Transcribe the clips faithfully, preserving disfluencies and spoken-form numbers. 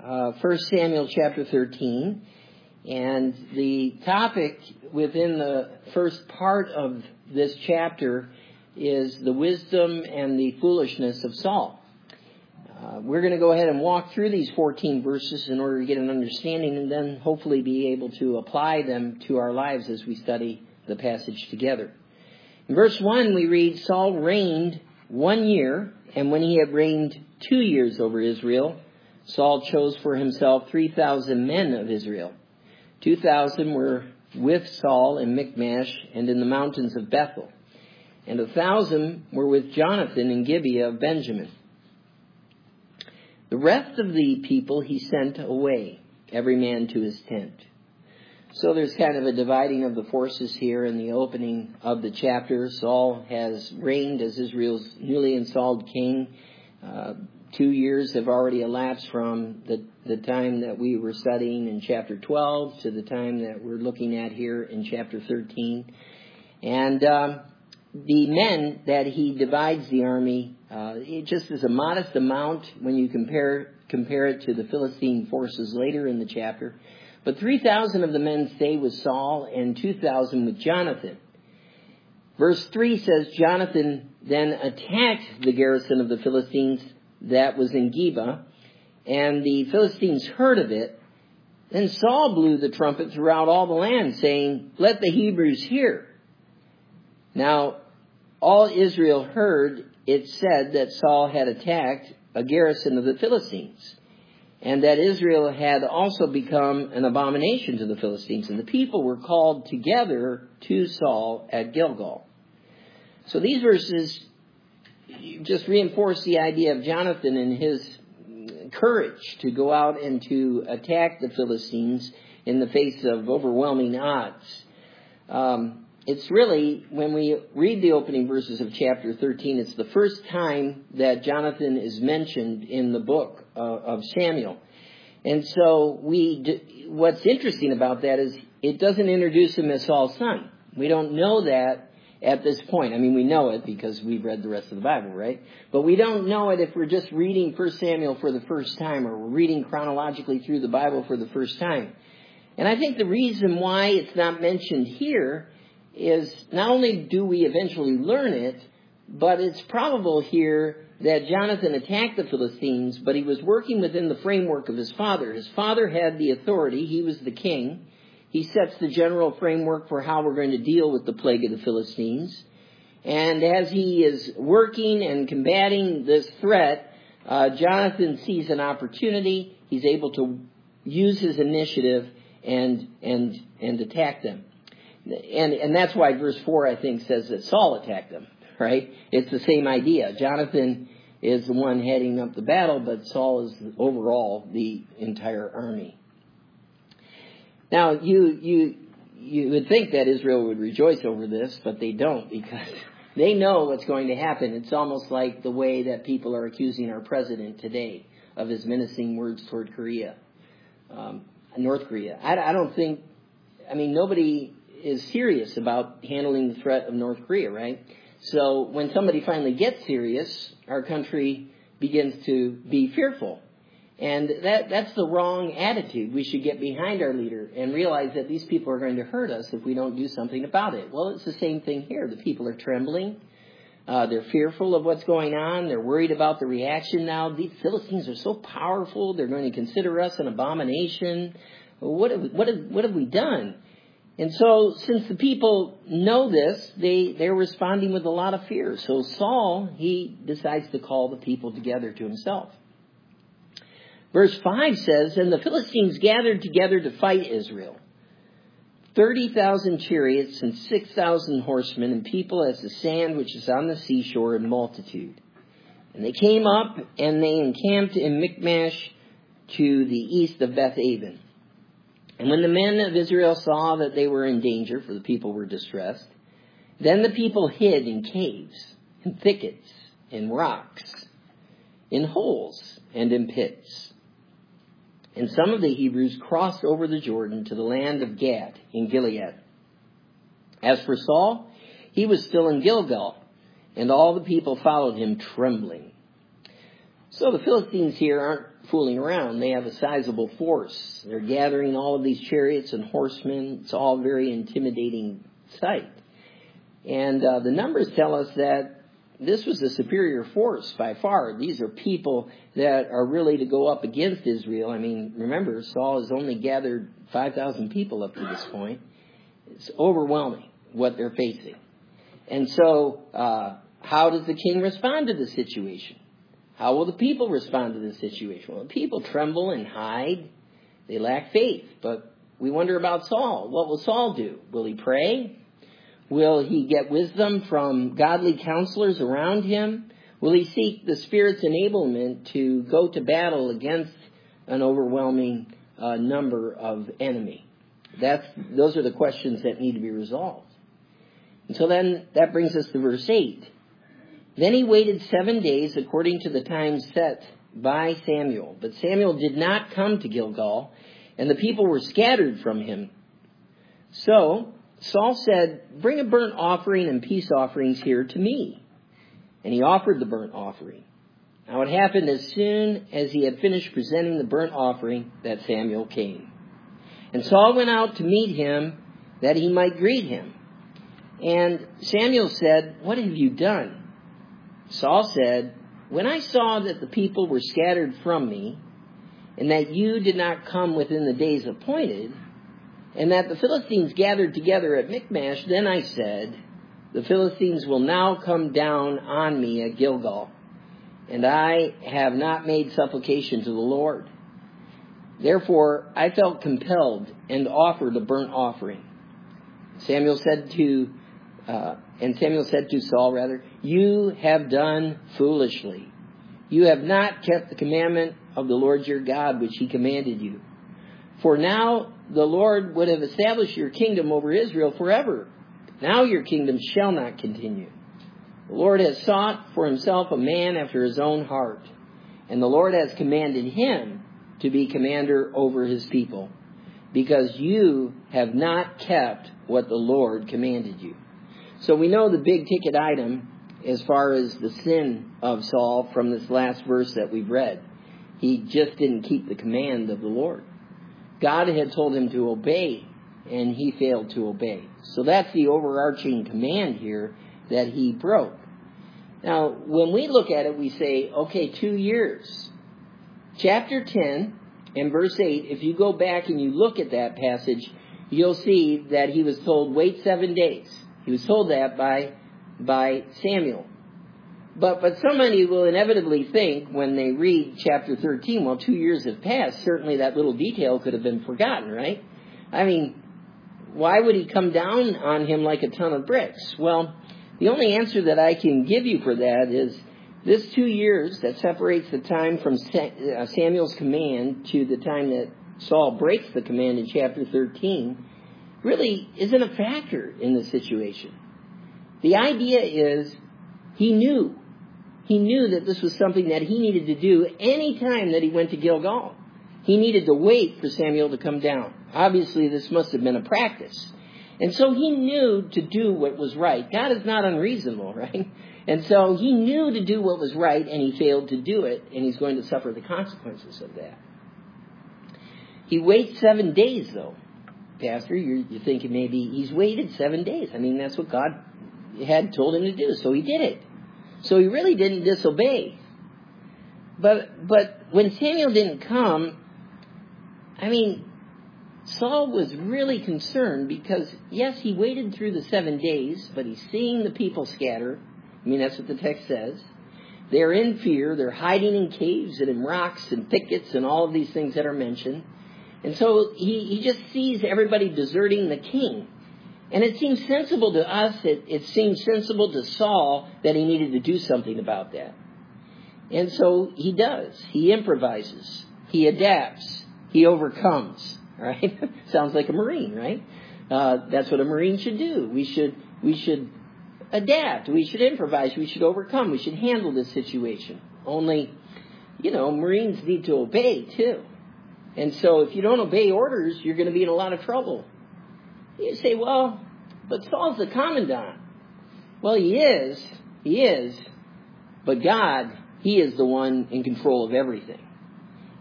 uh, First Samuel chapter thirteen. And the topic within the first part of this chapter is the wisdom and the foolishness of Saul. Uh, we're going to go ahead and walk through these fourteen verses in order to get an understanding and then hopefully be able to apply them to our lives as we study the passage together. In verse one, we read, Saul reigned one year, and when he had reigned two years over Israel, Saul chose for himself three thousand men of Israel. Two thousand were with Saul in Michmash and in the mountains of Bethel, and a thousand were with Jonathan in Gibeah of Benjamin. The rest of the people he sent away, every man to his tent. So there's kind of a dividing of the forces here in the opening of the chapter. Saul has reigned as Israel's newly installed king. Uh, two years have already elapsed from the, the time that we were studying in chapter twelve to the time that we're looking at here in chapter thirteen. And um, the men that he divides the army, uh, it just is a modest amount when you compare compare it to the Philistine forces later in the chapter. But three thousand of the men stay with Saul and two thousand with Jonathan. Verse three says, Jonathan then attacked the garrison of the Philistines that was in Geba, and the Philistines heard of it. Then Saul blew the trumpet throughout all the land, saying, let the Hebrews hear. Now, all Israel heard it said that Saul had attacked a garrison of the Philistines, and that Israel had also become an abomination to the Philistines. And the people were called together to Saul at Gilgal. So these verses just reinforce the idea of Jonathan and his courage to go out and to attack the Philistines in the face of overwhelming odds. Um, it's really, when we read the opening verses of chapter thirteen, it's the first time that Jonathan is mentioned in the book uh, of Samuel. And so we, d- what's interesting about that is it doesn't introduce him as Saul's son. We don't know that at this point. I mean, we know it because we've read the rest of the Bible, right? But we don't know it if we're just reading First Samuel for the first time, or we're reading chronologically through the Bible for the first time. And I think the reason why it's not mentioned here is not only do we eventually learn it, but it's probable here that Jonathan attacked the Philistines, but he was working within the framework of his father. His father had the authority. He was the king. He sets the general framework for how we're going to deal with the plague of the Philistines. And as he is working and combating this threat, uh, Jonathan sees an opportunity. He's able to use his initiative and and and attack them. And and that's why verse four, I think, says that Saul attacked them, right? It's the same idea. Jonathan is the one heading up the battle, but Saul is overall the entire army. Now, you you you would think that Israel would rejoice over this, but they don't, because they know what's going to happen. It's almost like the way that people are accusing our president today of his menacing words toward Korea, um, North Korea. I, I don't think, I mean, nobody is serious about handling the threat of North Korea, right? So when somebody finally gets serious, our country begins to be fearful. And that that's the wrong attitude. We should get behind our leader and realize that these people are going to hurt us if we don't do something about it. Well, it's the same thing here. The people are trembling. Uh, they're fearful of what's going on. They're worried about the reaction now. These Philistines are so powerful. They're going to consider us an abomination. What have, what have, what have we done? And so, since the people know this, they, they're responding with a lot of fear. So Saul, he decides to call the people together to himself. Verse five says, and the Philistines gathered together to fight Israel. Thirty thousand chariots and six thousand horsemen, and people as the sand which is on the seashore in multitude. And they came up, and they encamped in Michmash to the east of Beth-aven. And when the men of Israel saw that they were in danger, for the people were distressed, then the people hid in caves, in thickets, in rocks, in holes, and in pits. And some of the Hebrews crossed over the Jordan to the land of Gad in Gilead. As for Saul, he was still in Gilgal, and all the people followed him trembling. So the Philistines here aren't fooling around. They have a sizable force. They're gathering all of these chariots and horsemen. It's all very intimidating sight. And uh, the numbers tell us that this was a superior force by far. These are people that are really to go up against Israel. I mean, remember, Saul has only gathered five thousand people up to this point. It's overwhelming what they're facing. And so, uh, how does the king respond to the situation? How will the people respond to this situation? Well, the people tremble and hide. They lack faith. But we wonder about Saul. What will Saul do? Will he pray? Will he get wisdom from godly counselors around him? Will he seek the Spirit's enablement to go to battle against an overwhelming uh, number of enemy? That's, those are the questions that need to be resolved. And so then that brings us to verse eight. Then he waited seven days according to the time set by Samuel. But Samuel did not come to Gilgal, and the people were scattered from him. So Saul said, bring a burnt offering and peace offerings here to me. And he offered the burnt offering. Now it happened as soon as he had finished presenting the burnt offering that Samuel came. And Saul went out to meet him that he might greet him. And Samuel said, what have you done? Saul said, when I saw that the people were scattered from me, and that you did not come within the days appointed, and that the Philistines gathered together at Michmash, then I said, the Philistines will now come down on me at Gilgal, and I have not made supplication to the Lord. Therefore, I felt compelled and offered a burnt offering. Samuel said to, uh, and Samuel said to Saul, rather, you have done foolishly. You have not kept the commandment of the Lord your God, which he commanded you. For now the Lord would have established your kingdom over Israel forever. Now your kingdom shall not continue. The Lord has sought for himself a man after his own heart, and the Lord has commanded him to be commander over his people, because you have not kept what the Lord commanded you. So we know the big ticket item as far as the sin of Saul from this last verse that we've read. He just didn't keep the command of the Lord. God had told him to obey, and he failed to obey. So that's the overarching command here that he broke. Now, when we look at it, we say, okay, two years. Chapter ten and verse eight, if you go back and you look at that passage, you'll see that he was told, wait seven days. He was told that by, by Samuel. But, but somebody will inevitably think when they read chapter thirteen, well, two years have passed. Certainly that little detail could have been forgotten, right? I mean, why would he come down on him like a ton of bricks? Well, the only answer that I can give you for that is this two years that separates the time from Samuel's command to the time that Saul breaks the command in chapter thirteen really isn't a factor in the situation. The idea is he knew. He knew that this was something that he needed to do any time that he went to Gilgal. He needed to wait for Samuel to come down. Obviously, this must have been a practice. And so he knew to do what was right. God is not unreasonable, right? And so he knew to do what was right, and he failed to do it, and he's going to suffer the consequences of that. He waits seven days, though. Pastor, you're, you're thinking maybe he's waited seven days. I mean, that's what God had told him to do, so he did it. So he really didn't disobey. But but when Samuel didn't come, I mean, Saul was really concerned because, yes, he waited through the seven days, but he's seeing the people scatter. I mean, that's what the text says. They're in fear. They're hiding in caves and in rocks and thickets and all of these things that are mentioned. And so he, he just sees everybody deserting the king. And it seems sensible to us, it, it seems sensible to Saul that he needed to do something about that. And so he does. He improvises. He adapts. He overcomes. Right? Sounds like a Marine, right? Uh, that's what a Marine should do. We should, we should adapt. We should improvise. We should overcome. We should handle this situation. Only, you know, Marines need to obey too. And so if you don't obey orders, you're going to be in a lot of trouble. You say, well, but Saul's the commandant. Well, he is. He is. But God, he is the one in control of everything.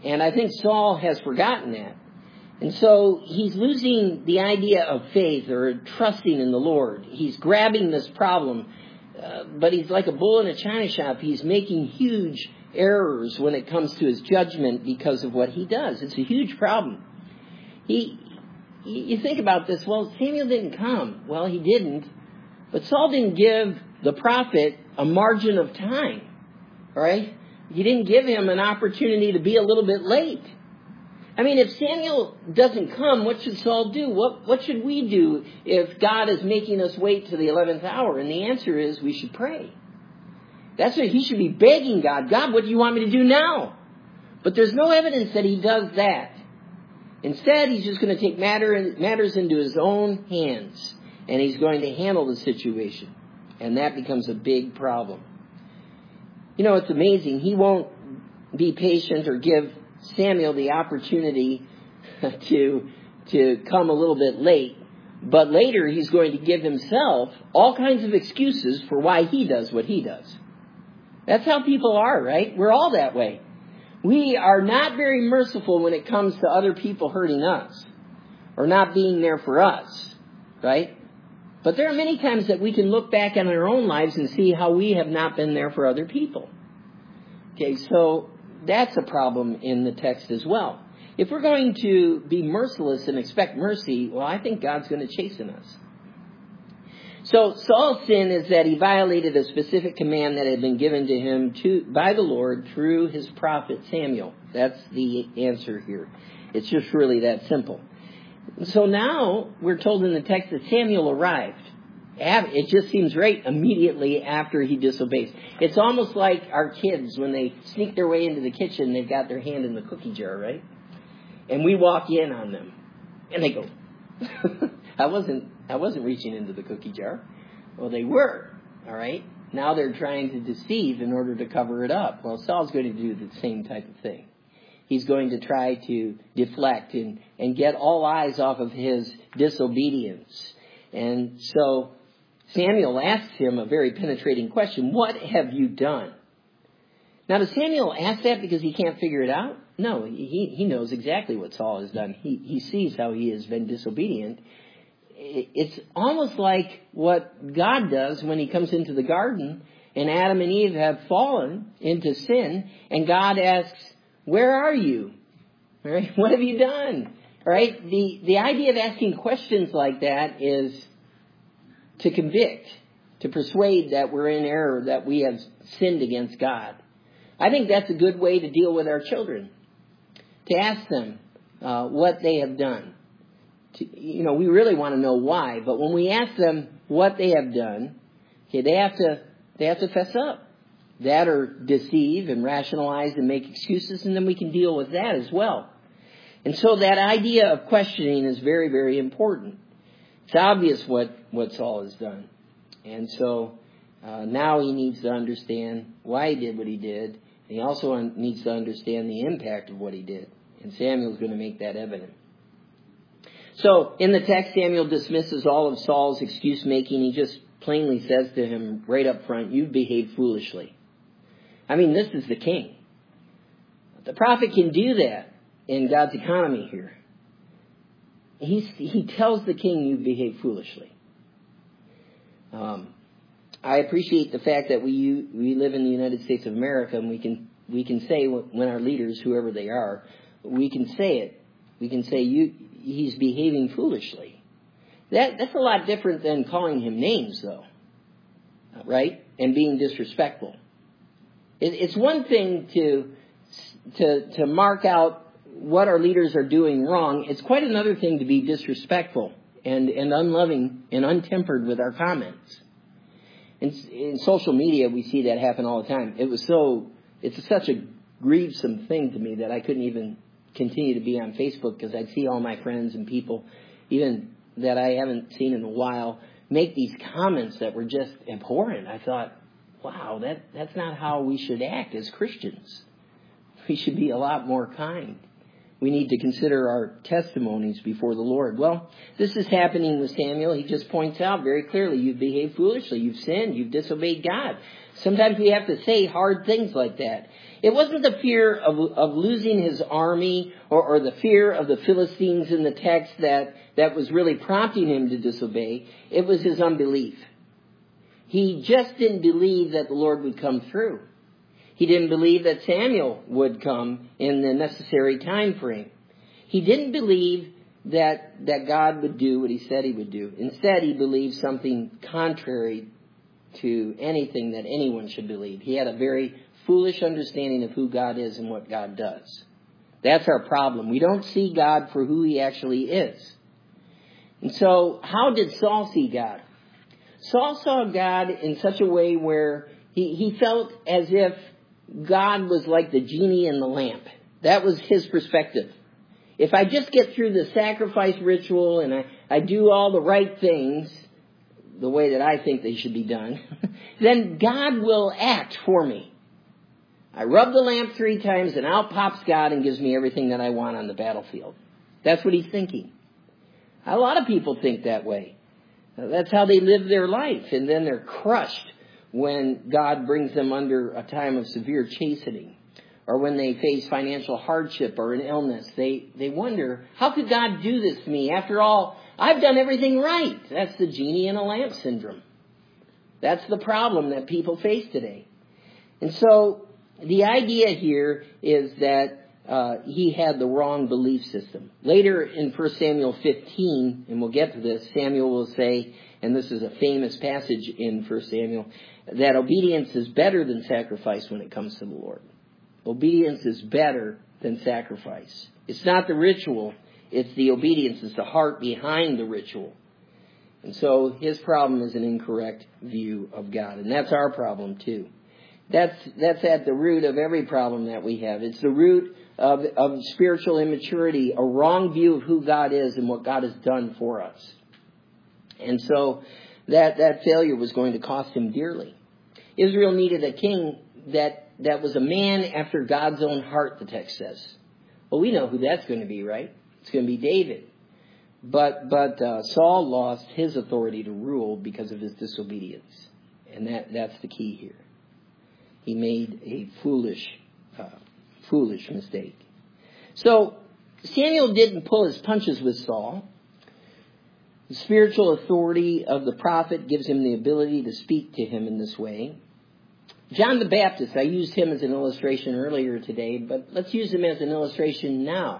And I think Saul has forgotten that. And so he's losing the idea of faith or trusting in the Lord. He's grabbing this problem, uh, but he's like a bull in a china shop. He's making huge errors when it comes to his judgment because of what he does. It's a huge problem. He, you think about this, well, Samuel didn't come. Well, he didn't. But Saul didn't give the prophet a margin of time, right? He didn't give him an opportunity to be a little bit late. I mean, if Samuel doesn't come, what should Saul do? What what should we do if God is making us wait to the eleventh hour? And the answer is we should pray. That's what he should be begging God. God, what do you want me to do now? But there's no evidence that he does that. Instead, he's just going to take matter, matters into his own hands. And he's going to handle the situation. And that becomes a big problem. You know, it's amazing. He won't be patient or give Samuel the opportunity to to come a little bit late. But later he's going to give himself all kinds of excuses for why he does what he does. That's how people are, right? We're all that way. We are not very merciful when it comes to other people hurting us or not being there for us, right? But there are many times that we can look back on our own lives and see how we have not been there for other people. Okay, so that's a problem in the text as well. If we're going to be merciless and expect mercy, well, I think God's going to chasten us. So Saul's sin is that he violated a specific command that had been given to him to, by the Lord through his prophet Samuel. That's the answer here. It's just really that simple. So now we're told in the text that Samuel arrived. It just seems right immediately after he disobeys. It's almost like our kids when they sneak their way into the kitchen, they've got their hand in the cookie jar, right? And we walk in on them. And they go, I wasn't I wasn't reaching into the cookie jar. Well, they were, all right? Now they're trying to deceive in order to cover it up. Well, Saul's going to do the same type of thing. He's going to try to deflect and, and get all eyes off of his disobedience. And so Samuel asks him a very penetrating question. What have you done? Now, does Samuel ask that because he can't figure it out? No, he, he knows exactly what Saul has done. He, he sees how he has been disobedient. It's almost like what God does when he comes into the garden and Adam and Eve have fallen into sin. And God asks, where are you? All right? What have you done? All right? The, the idea of asking questions like that is to convict, to persuade that we're in error, that we have sinned against God. I think that's a good way to deal with our children, to ask them uh, what they have done. To, you know, we really want to know why, but when we ask them what they have done, okay, they have to they have to fess up. That or deceive and rationalize and make excuses, and then we can deal with that as well. And so that idea of questioning is very, very important. It's obvious what, what Saul has done. And so uh, now he needs to understand why he did what he did. And he also un- needs to understand the impact of what he did. And Samuel's going to make that evident. So in the text, Samuel dismisses all of Saul's excuse-making. He just plainly says to him right up front, you've behaved foolishly. I mean, this is the king. The prophet can do that in God's economy here. He's, he tells the king, you've behaved foolishly. Um, I appreciate the fact that we we live in the United States of America, and we can we can say when our leaders, whoever they are, we can say it. We can say you he's behaving foolishly. That that's a lot different than calling him names, though, right? And being disrespectful. It, it's one thing to to to mark out what our leaders are doing wrong. It's quite another thing to be disrespectful and, and unloving and untempered with our comments. In, in social media, we see that happen all the time. It was so, it's such a grievous thing to me that I couldn't even continue to be on Facebook because I'd see all my friends and people, even that I haven't seen in a while, make these comments that were just abhorrent. I thought, wow, that, that's not how we should act as Christians. We should be a lot more kind. we need to consider our testimonies before the Lord. Well, this is happening with Samuel. He just points out very clearly, you've behaved foolishly, you've sinned, you've disobeyed God. Sometimes we have to say hard things like that. It wasn't the fear of, of losing his army or, or the fear of the Philistines in the text that, that was really prompting him to disobey. It was his unbelief. He just didn't believe that the Lord would come through. He didn't believe that Samuel would come in the necessary time frame. He didn't believe that, that God would do what he said he would do. Instead, he believed something contrary to anything that anyone should believe. He had a very foolish understanding of who God is and what God does. That's our problem. We don't see God for who he actually is. And so, how did Saul see God? Saul saw God in such a way where he, he felt as if God was like the genie in the lamp. That was his perspective. If I just get through the sacrifice ritual and I, I do all the right things, the way that I think they should be done, then God will act for me. I rub the lamp three times and out pops God and gives me everything that I want on the battlefield. That's what he's thinking. A lot of people think that way. That's how they live their life, and then they're crushed when God brings them under a time of severe chastening, or when they face financial hardship or an illness. They, they wonder, how could God do this to me? After all, I've done everything right. That's the genie in a lamp syndrome. That's the problem that people face today. And so the idea here is that uh, he had the wrong belief system. Later in First Samuel fifteen, and we'll get to this, Samuel will say, and this is a famous passage in First Samuel, that obedience is better than sacrifice when it comes to the Lord. Obedience is better than sacrifice. It's not the ritual, it's the obedience, it's the heart behind the ritual. And so his problem is an incorrect view of God. And that's our problem too. That's that's at the root of every problem that we have. It's the root of, of spiritual immaturity, a wrong view of who God is and what God has done for us. And so that, that failure was going to cost him dearly. Israel needed a king that, that was a man after God's own heart, the text says. Well, we know who that's going to be, right? It's going to be David. But but uh, Saul lost his authority to rule because of his disobedience. And that, that's the key here. He made a foolish, uh, foolish mistake. So Samuel didn't pull his punches with Saul. The spiritual authority of the prophet gives him the ability to speak to him in this way. John the Baptist, I used him as an illustration earlier today, but let's use him as an illustration now.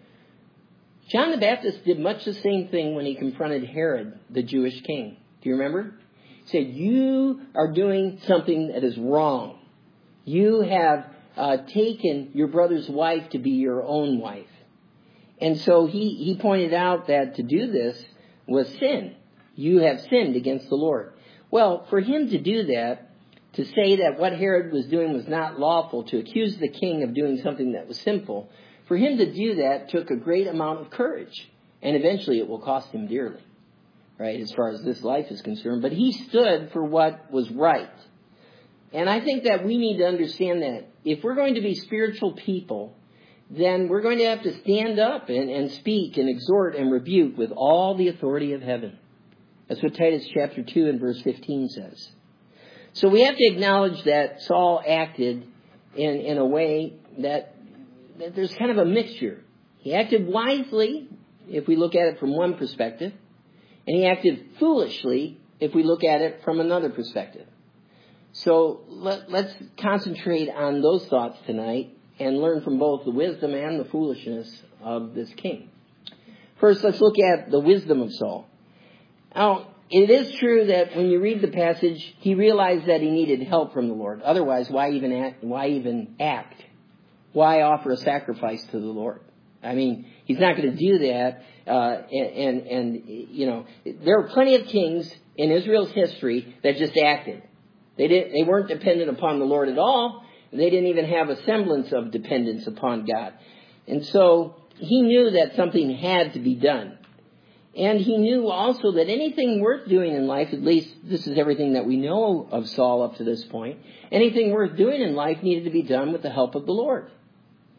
John the Baptist did much the same thing when he confronted Herod, the Jewish king. Do you remember? He said, you are doing something that is wrong. You have uh, taken your brother's wife to be your own wife. And so he, he pointed out that to do this was sin. You have sinned against the Lord. Well, for him to do that, to say that what Herod was doing was not lawful, to accuse the king of doing something that was sinful, for him to do that took a great amount of courage. And eventually it will cost him dearly, right, as far as this life is concerned. But he stood for what was right. And I think that we need to understand that if we're going to be spiritual people, then we're going to have to stand up and, and speak and exhort and rebuke with all the authority of heaven. That's what Titus chapter two and verse fifteen says. So we have to acknowledge that Saul acted in, in a way that, that there's kind of a mixture. He acted wisely, if we look at it from one perspective, and he acted foolishly, if we look at it from another perspective. So let, let's concentrate on those thoughts tonight and learn from both the wisdom and the foolishness of this king. First, let's look at the wisdom of Saul. Now, it is true that when you read the passage, he realized that he needed help from the Lord. Otherwise, why even act? Why even act? Why offer a sacrifice to the Lord? I mean, he's not going to do that. Uh, and, and, and, you know, there are plenty of kings in Israel's history that just acted. They didn't, they weren't dependent upon the Lord at all. They didn't even have a semblance of dependence upon God. And so he knew that something had to be done. And he knew also that anything worth doing in life, at least this is everything that we know of Saul up to this point, anything worth doing in life needed to be done with the help of the Lord.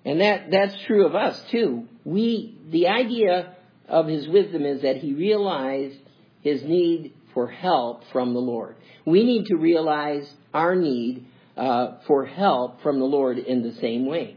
And that, that's true of us too. We, the idea of his wisdom is that he realized his need for help from the Lord. We need to realize our need uh, for help from the Lord in the same way.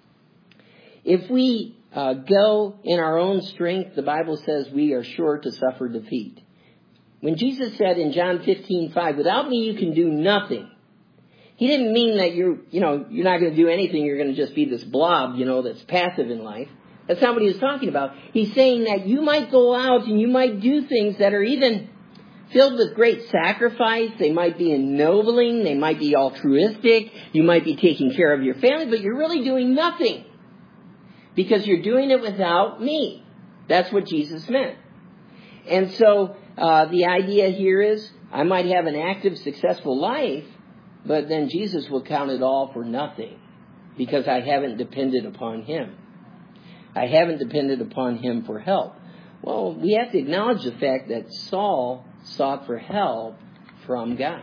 If we uh, go in our own strength, the Bible says we are sure to suffer defeat. When Jesus said in John fifteen five, without me you can do nothing, he didn't mean that you're, you know, you're not going to do anything. You're going to just be this blob, you know, that's passive in life. That's not what he was talking about. He's saying that you might go out and you might do things that are even filled with great sacrifice. They might be ennobling. They might be altruistic. You might be taking care of your family, but you're really doing nothing because you're doing it without me. That's what Jesus meant. And so uh, the idea here is I might have an active, successful life, but then Jesus will count it all for nothing because I haven't depended upon him. I haven't depended upon him for help. Well, we have to acknowledge the fact that Saul sought for help from God.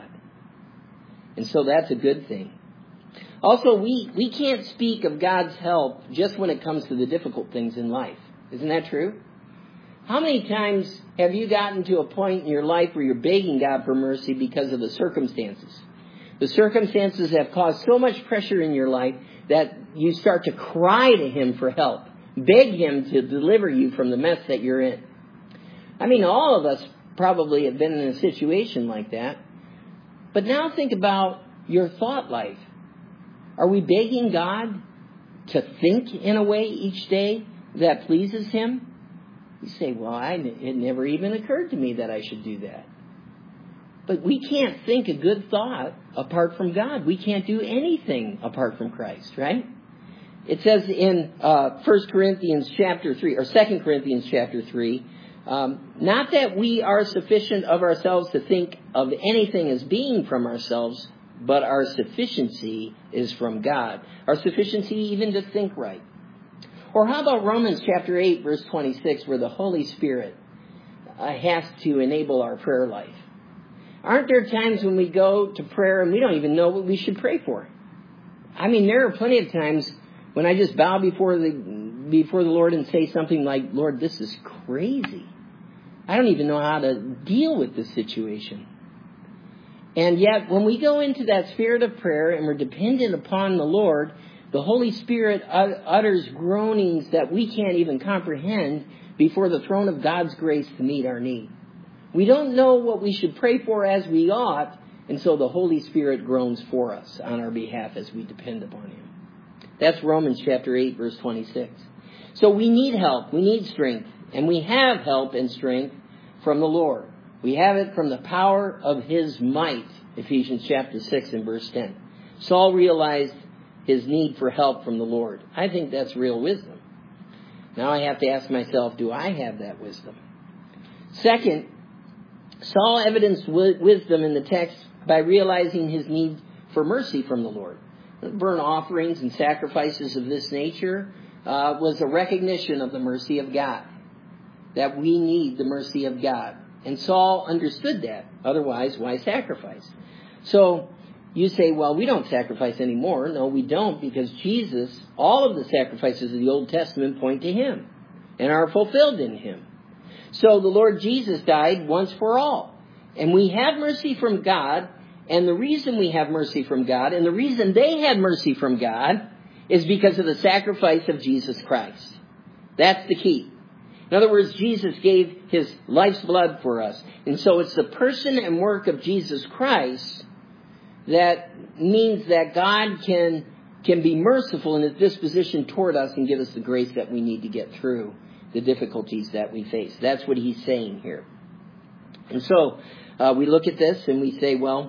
And so that's a good thing. Also, we, we can't speak of God's help just when it comes to the difficult things in life. Isn't that true? How many times have you gotten to a point in your life where you're begging God for mercy because of the circumstances? The circumstances have caused so much pressure in your life that you start to cry to him for help. Beg him to deliver you from the mess that you're in. I mean, all of us probably have been in a situation like that. But now think about your thought life. Are we begging God to think in a way each day that pleases him? You say, well, I, it never even occurred to me that I should do that. But we can't think a good thought apart from God. We can't do anything apart from Christ, right? It says in uh, First Corinthians chapter three, or Second Corinthians chapter three, um, not that we are sufficient of ourselves to think of anything as being from ourselves, but our sufficiency is from God. Our sufficiency even to think right. Or how about Romans chapter eight, verse twenty-six, where the Holy Spirit uh, has to enable our prayer life. Aren't there times when we go to prayer and we don't even know what we should pray for? I mean, there are plenty of times when I just bow before the before the Lord and say something like, Lord, this is crazy. I don't even know how to deal with this situation. And yet, when we go into that spirit of prayer and we're dependent upon the Lord, the Holy Spirit utters groanings that we can't even comprehend before the throne of God's grace to meet our need. We don't know what we should pray for as we ought, and so the Holy Spirit groans for us on our behalf as we depend upon him. That's Romans chapter eight, verse twenty-six. So we need help, we need strength, and we have help and strength from the Lord. We have it from the power of his might, Ephesians chapter six and verse ten. Saul realized his need for help from the Lord. I think that's real wisdom. Now I have to ask myself, do I have that wisdom? Second, Saul evidenced wisdom in the text by realizing his need for mercy from the Lord. Burnt offerings and sacrifices of this nature uh, was a recognition of the mercy of God, that we need the mercy of God. And Saul understood that. Otherwise, why sacrifice? So you say, well, we don't sacrifice anymore. No, we don't, because Jesus, all of the sacrifices of the Old Testament point to him and are fulfilled in him. So the Lord Jesus died once for all. And we have mercy from God. And the reason we have mercy from God, and the reason they had mercy from God, is because of the sacrifice of Jesus Christ. That's the key. In other words, Jesus gave his life's blood for us. And so it's the person and work of Jesus Christ that means that God can, can be merciful in his disposition toward us and give us the grace that we need to get through the difficulties that we face. That's what he's saying here. And so uh, we look at this and we say, well,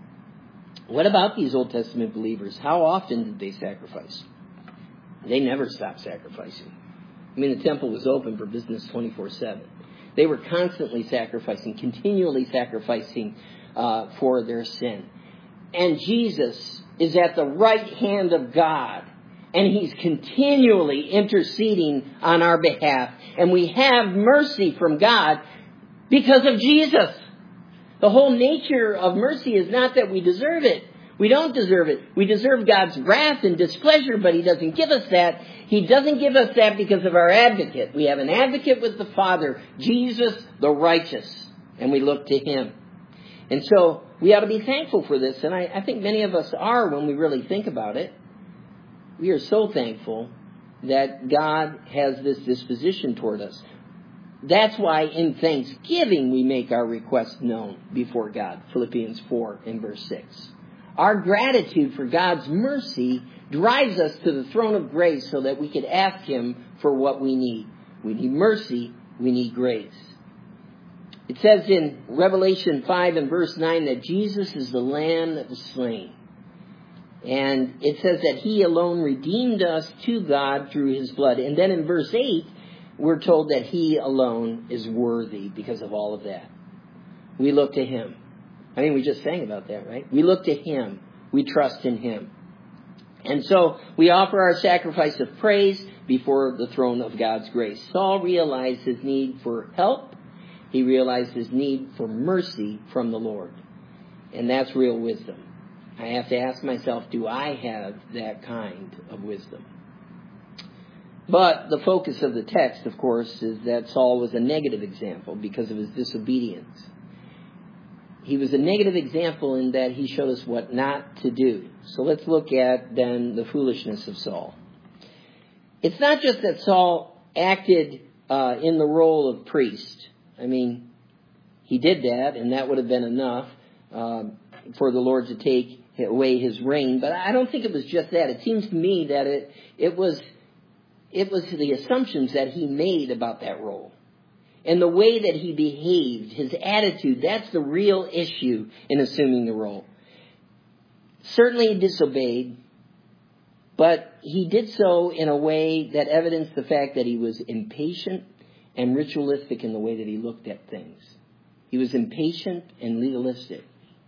what about these Old Testament believers? How often did they sacrifice? They never stopped sacrificing. I mean, the temple was open for business twenty-four seven. They were constantly sacrificing, continually sacrificing uh, for their sin. And Jesus is at the right hand of God, and he's continually interceding on our behalf. And we have mercy from God because of Jesus. The whole nature of mercy is not that we deserve it. We don't deserve it. We deserve God's wrath and displeasure, but He doesn't give us that. He doesn't give us that because of our advocate. We have an advocate with the Father, Jesus the righteous, and we look to Him. And so we ought to be thankful for this, and I, I think many of us are when we really think about it. We are so thankful that God has this disposition toward us. That's why in thanksgiving we make our requests known before God. Philippians four and verse six. Our gratitude for God's mercy drives us to the throne of grace so that we could ask Him for what we need. We need mercy. We need grace. It says in Revelation five and verse nine that Jesus is the Lamb that was slain. And it says that He alone redeemed us to God through His blood. And then in verse eight, we're told that He alone is worthy because of all of that. We look to Him. I mean, we just sang about that, right? We look to Him. We trust in Him. And so we offer our sacrifice of praise before the throne of God's grace. Saul realized his need for help. He realized his need for mercy from the Lord. And that's real wisdom. I have to ask myself, do I have that kind of wisdom? But the focus of the text, of course, is that Saul was a negative example because of his disobedience. He was a negative example in that he showed us what not to do. So let's look at, then, the foolishness of Saul. It's not just that Saul acted uh, in the role of priest. I mean, he did that, and that would have been enough uh, for the Lord to take away his reign. But I don't think it was just that. It seems to me that it it was it was the assumptions that he made about that role. And the way that he behaved, his attitude, that's the real issue in assuming the role. Certainly he disobeyed, but he did so in a way that evidenced the fact that he was impatient and ritualistic in the way that he looked at things. He was impatient and legalistic.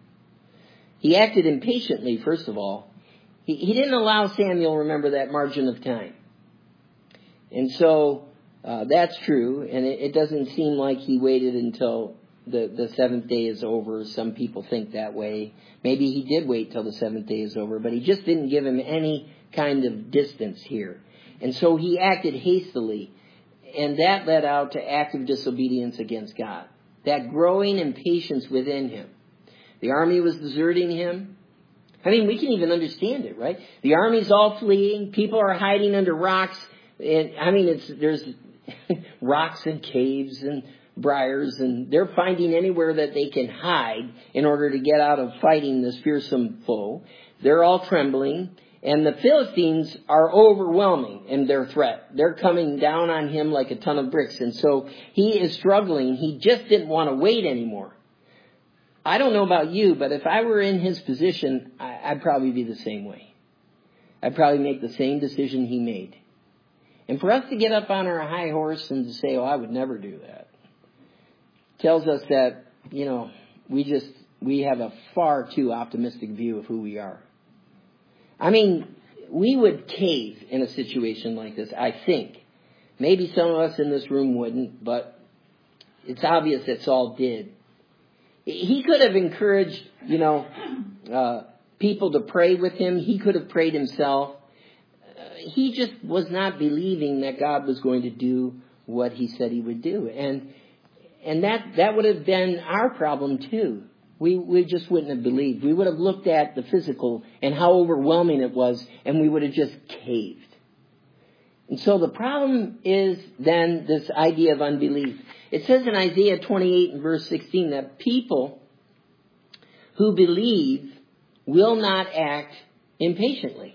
He acted impatiently, first of all. He, he didn't allow Samuel, remember, that margin of time. And so uh, that's true, and it, it doesn't seem like he waited until the, the seventh day is over. Some people think that way. Maybe he did wait till the seventh day is over, but he just didn't give him any kind of distance here. And so he acted hastily, and that led out to active disobedience against God. That growing impatience within him. The army was deserting him. I mean, we can even understand it, right? The army's all fleeing. People are hiding under rocks. And I mean, it's there's rocks and caves and briars, and they're finding anywhere that they can hide in order to get out of fighting this fearsome foe. They're all trembling, and the Philistines are overwhelming in their threat. They're coming down on him like a ton of bricks, and so he is struggling. He just didn't want to wait anymore. I don't know about you, but if I were in his position, I'd probably be the same way. I'd probably make the same decision he made. And for us to get up on our high horse and to say, oh, I would never do that, tells us that, you know, we just, we have a far too optimistic view of who we are. I mean, we would cave in a situation like this, I think. Maybe some of us in this room wouldn't, but it's obvious that Saul did. He could have encouraged, you know, uh, people to pray with him. He could have prayed himself. He just was not believing that God was going to do what he said he would do. And and that, that would have been our problem too. We we just wouldn't have believed. We would have looked at the physical and how overwhelming it was, and we would have just caved. And so the problem is then this idea of unbelief. It says in Isaiah twenty-eight and verse sixteen that people who believe will not act impatiently.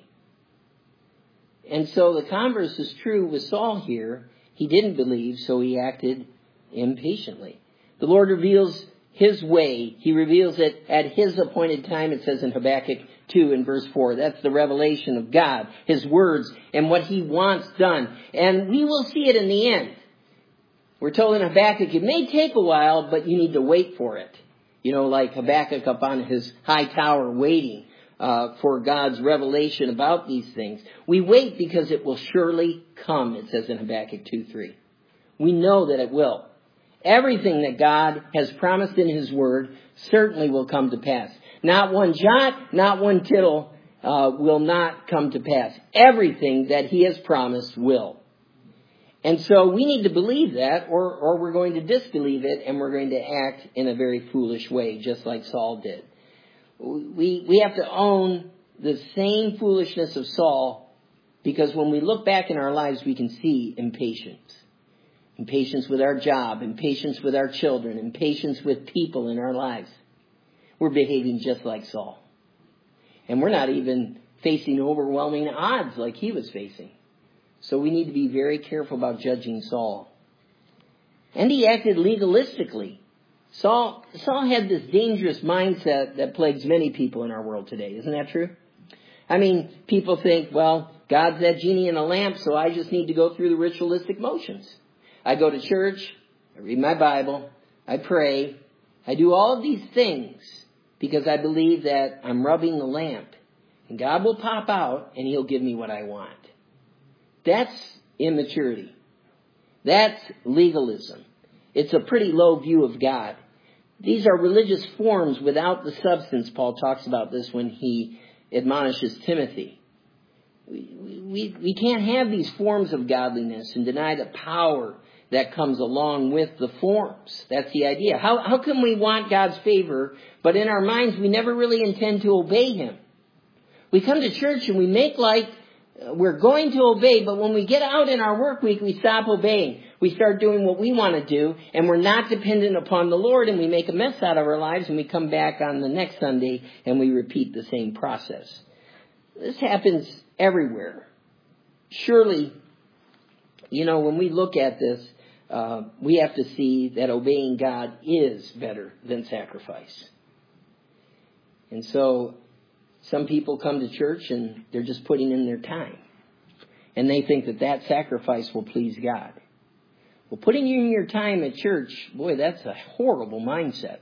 And so the converse is true with Saul here. He didn't believe, so he acted impatiently. The Lord reveals his way. He reveals it at his appointed time, it says in Habakkuk two and verse four. That's the revelation of God, his words, and what he wants done. And we will see it in the end. We're told in Habakkuk, it may take a while, but you need to wait for it. You know, like Habakkuk up on his high tower waiting uh, for God's revelation about these things. We wait because it will surely come, it says in Habakkuk two three. We know that it will. Everything that God has promised in his word certainly will come to pass. Not one jot, not one tittle uh, will not come to pass. Everything that he has promised will. And so we need to believe that, or, or we're going to disbelieve it, and we're going to act in a very foolish way, just like Saul did. We, we have to own the same foolishness of Saul, because when we look back in our lives, we can see impatience. Impatience with our job, impatience with our children, impatience with people in our lives. We're behaving just like Saul. And we're not even facing overwhelming odds like he was facing. So we need to be very careful about judging Saul. And he acted legalistically. Saul, Saul had this dangerous mindset that plagues many people in our world today. Isn't that true? I mean, people think, well, God's that genie in a lamp, so I just need to go through the ritualistic motions. I go to church, I read my Bible, I pray, I do all of these things because I believe that I'm rubbing the lamp. And God will pop out and he'll give me what I want. That's immaturity. That's legalism. It's a pretty low view of God. These are religious forms without the substance. Paul talks about this when he admonishes Timothy. We, we, we can't have these forms of godliness and deny the power that comes along with the forms. That's the idea. How, how can we want God's favor, but in our minds we never really intend to obey him? We come to church and we make like we're going to obey, but when we get out in our work week, we stop obeying. We start doing what we want to do, and we're not dependent upon the Lord, and we make a mess out of our lives, and we come back on the next Sunday, and we repeat the same process. This happens everywhere. Surely, you know, when we look at this, uh, we have to see that obeying God is better than sacrifice. And so some people come to church and they're just putting in their time. And they think that that sacrifice will please God. Well, putting in your time at church, boy, that's a horrible mindset.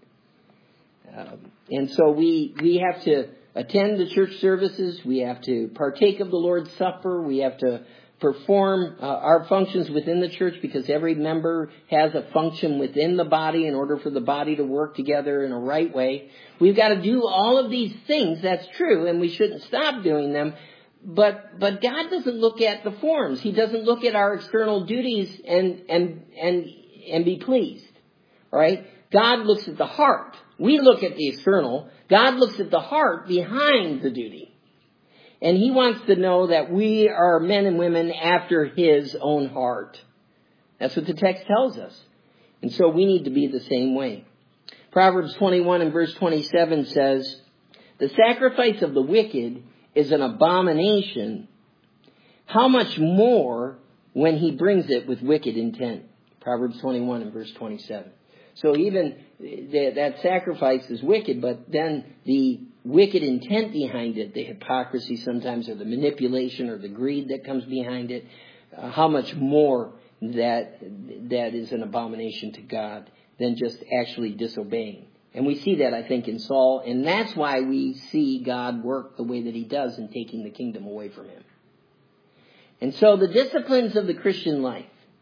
Um, and so we we have to attend the church services. We have to partake of the Lord's Supper. We have to perform uh, our functions within the church because every member has a function within the body in order for the body to work together in a right way. We've got to do all of these things. That's true, and we shouldn't stop doing them. But but God doesn't look at the forms. He doesn't look at our external duties and and and and be pleased. All right? God looks at the heart. We look at the external. God looks at the heart behind the duty. And he wants to know that we are men and women after his own heart. That's what the text tells us. And so we need to be the same way. Proverbs twenty-one and verse twenty-seven says, "The sacrifice of the wicked is an abomination. How much more when he brings it with wicked intent?" Proverbs twenty-one and verse twenty-seven. So even th- that sacrifice is wicked, but then the wicked intent behind it, the hypocrisy sometimes, or the manipulation or the greed that comes behind it, uh, how much more that that is an abomination to God than just actually disobeying. And we see that, I think, in Saul, and that's why we see God work the way that he does in taking the kingdom away from him. And so the disciplines of the Christian life,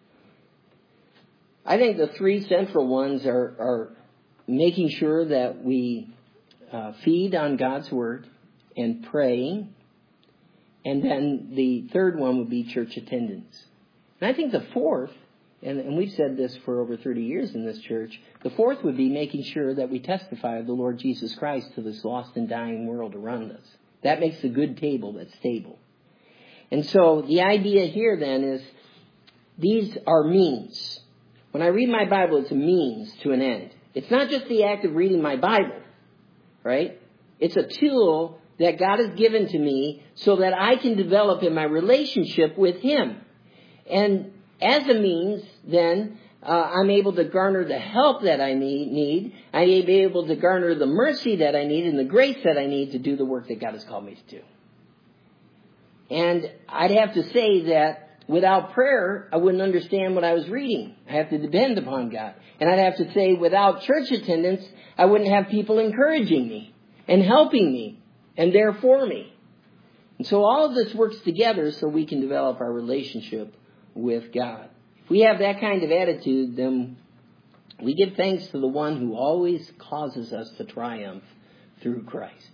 I think the three central ones are, are making sure that we uh, feed on God's word and praying. And then the third one would be church attendance. And I think the fourth, and, and we've said this for over thirty years in this church, the fourth would be making sure that we testify of the Lord Jesus Christ to this lost and dying world around us. That makes a good table that's stable. And so the idea here then is these are means. When I read my Bible, it's a means to an end. It's not just the act of reading my Bible, right? It's a tool that God has given to me so that I can develop in my relationship with him. And as a means, then, uh, I'm able to garner the help that I need. I'm able to garner the mercy that I need and the grace that I need to do the work that God has called me to do. And I'd have to say that without prayer, I wouldn't understand what I was reading. I have to depend upon God. And I'd have to say without church attendance, I wouldn't have people encouraging me and helping me and there for me. And so all of this works together so we can develop our relationship with God. If we have that kind of attitude, then we give thanks to the one who always causes us to triumph through Christ.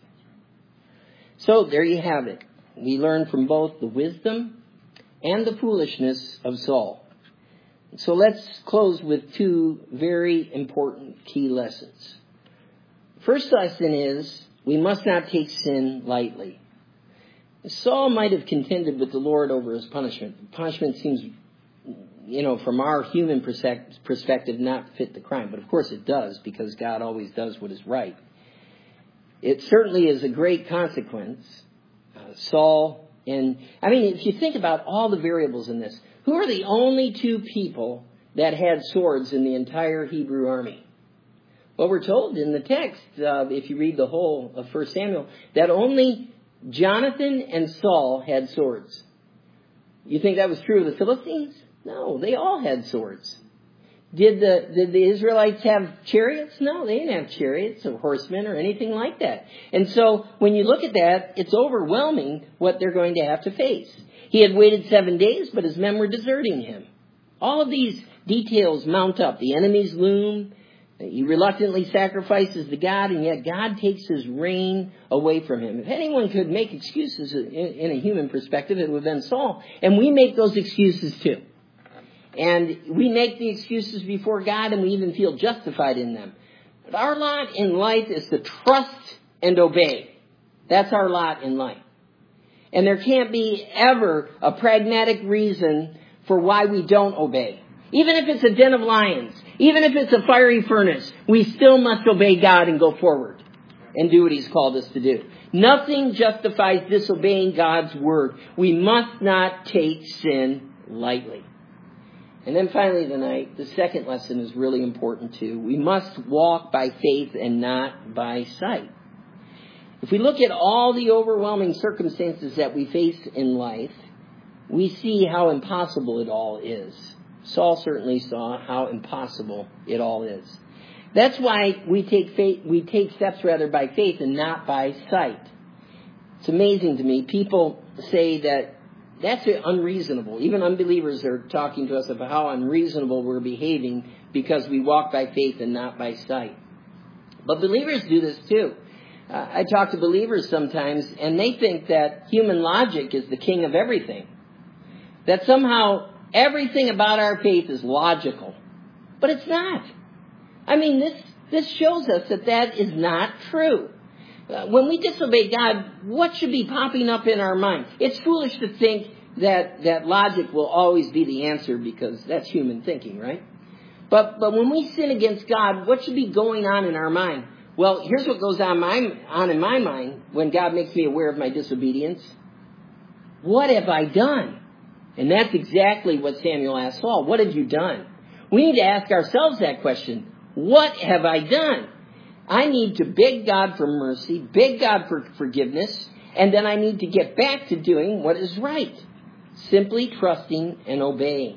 So there you have it. We learn from both the wisdom and the foolishness of Saul. So let's close with two very important key lessons. First lesson is we must not take sin lightly. Saul might have contended with the Lord over his punishment. Punishment seems, you know, from our human perspective, not fit the crime. But of course it does, because God always does what is right. It certainly is a great consequence. Uh, Saul, and I mean, if you think about all the variables in this, who are the only two people that had swords in the entire Hebrew army? Well, we're told in the text, uh, if you read the whole of First Samuel, that only Jonathan and Saul had swords. You think that was true of the Philistines? No, they all had swords. Did the did the Israelites have chariots? No, they didn't have chariots or horsemen or anything like that. And so when you look at that, it's overwhelming what they're going to have to face. He had waited seven days, but his men were deserting him. All of these details mount up. The enemies loom. He reluctantly sacrifices to God, and yet God takes his reign away from him. If anyone could make excuses in a human perspective, it would have been Saul. And we make those excuses too. And we make the excuses before God, and we even feel justified in them. But our lot in life is to trust and obey. That's our lot in life. And there can't be ever a pragmatic reason for why we don't obey. Even if it's a den of lions, even if it's a fiery furnace, we still must obey God and go forward and do what he's called us to do. Nothing justifies disobeying God's word. We must not take sin lightly. And then finally tonight, the second lesson is really important too. We must walk by faith and not by sight. If we look at all the overwhelming circumstances that we face in life, we see how impossible it all is. Saul certainly saw how impossible it all is. That's why we take faith, we take steps rather by faith and not by sight. It's amazing to me. People say that that's unreasonable. Even unbelievers are talking to us about how unreasonable we're behaving because we walk by faith and not by sight. But believers do this too. Uh, I talk to believers sometimes, and they think that human logic is the king of everything. That somehow everything about our faith is logical. But it's not. I mean, this, this shows us that that is not true. Uh, when we disobey God, what should be popping up in our mind? It's foolish to think that, that logic will always be the answer, because that's human thinking, right? But, but when we sin against God, what should be going on in our mind? Well, here's what goes on, my, on in my mind when God makes me aware of my disobedience. What have I done? And that's exactly what Samuel asked Saul. What have you done? We need to ask ourselves that question. What have I done? I need to beg God for mercy, beg God for forgiveness, and then I need to get back to doing what is right. Simply trusting and obeying.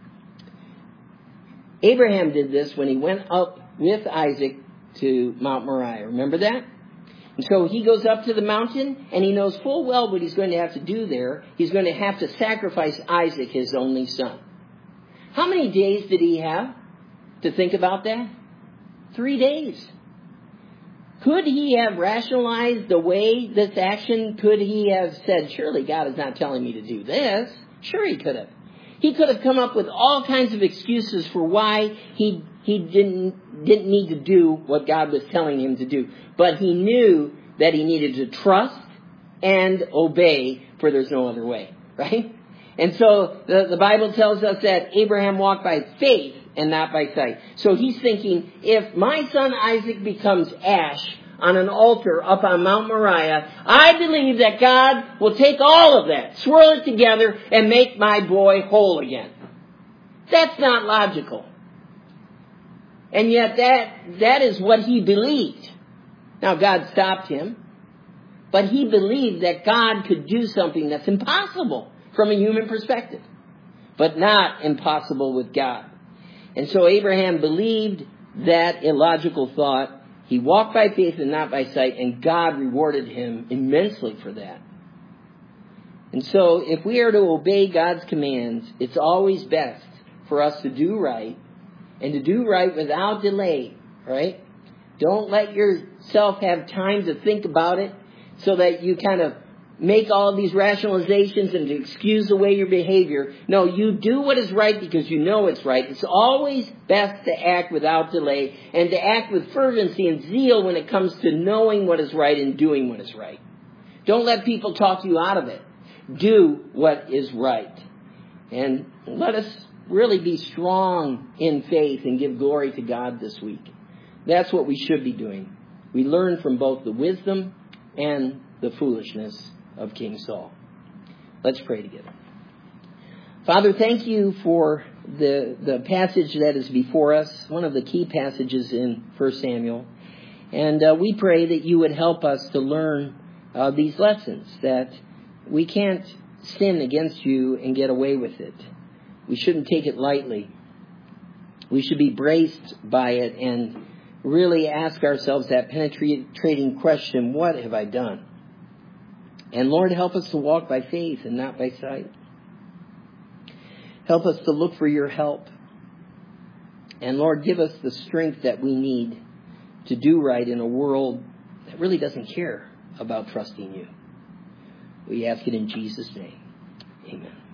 Abraham did this when he went up with Isaac to Mount Moriah. Remember that? And so he goes up to the mountain, and he knows full well what he's going to have to do there. He's going to have to sacrifice Isaac, his only son. How many days did he have to think about that? Three days. Could he have rationalized away this action? Could he have said, surely God is not telling me to do this? Sure he could have. He could have come up with all kinds of excuses for why he he didn't didn't need to do what God was telling him to do. But he knew that he needed to trust and obey, for there's no other way, right? And so the, the Bible tells us that Abraham walked by faith and not by sight. So he's thinking, if my son Isaac becomes ash on an altar up on Mount Moriah, I believe that God will take all of that, swirl it together, and make my boy whole again. That's not logical. And yet that that is what he believed. Now God stopped him, but he believed that God could do something that's impossible from a human perspective, but not impossible with God. And so Abraham believed that illogical thought. He walked by faith and not by sight, and God rewarded him immensely for that. And so if we are to obey God's commands, it's always best for us to do right, and to do right without delay, right? Don't let yourself have time to think about it so that you kind of make all of these rationalizations and to excuse away your behavior. No, you do what is right because you know it's right. It's always best to act without delay and to act with fervency and zeal when it comes to knowing what is right and doing what is right. Don't let people talk you out of it. Do what is right. And let us really be strong in faith and give glory to God this week. That's what we should be doing. We learn from both the wisdom and the foolishness of King Saul. Let's pray together. Father, thank you for the, the passage that is before us, one of the key passages in First Samuel. And uh, we pray that you would help us to learn uh, these lessons, that we can't sin against you and get away with it. We shouldn't take it lightly. We should be braced by it and really ask ourselves that penetrating question, what have I done? And Lord, help us to walk by faith and not by sight. Help us to look for your help. And Lord, give us the strength that we need to do right in a world that really doesn't care about trusting you. We ask it in Jesus' name. Amen.